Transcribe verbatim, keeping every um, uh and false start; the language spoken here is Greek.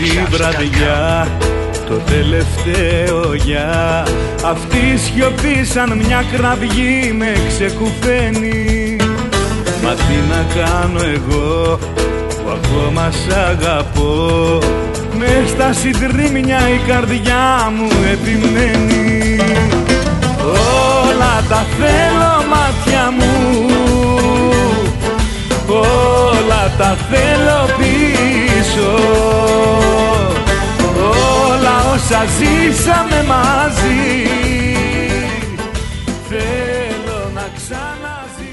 τη βραδιά, το τελευταίο γεια. Αυτή η σιωπή σαν μια κραυγή με ξεκουφαίνει. Μα τι να κάνω εγώ που ακόμα σ' αγαπώ, μες στα συντρίμμια η καρδιά μου επιμένει. Όλα τα θέλω μάτια μου, όλα τα θέλω πίσω, όλα όσα ζήσαμε μαζί θέλω να ξαναζήσω.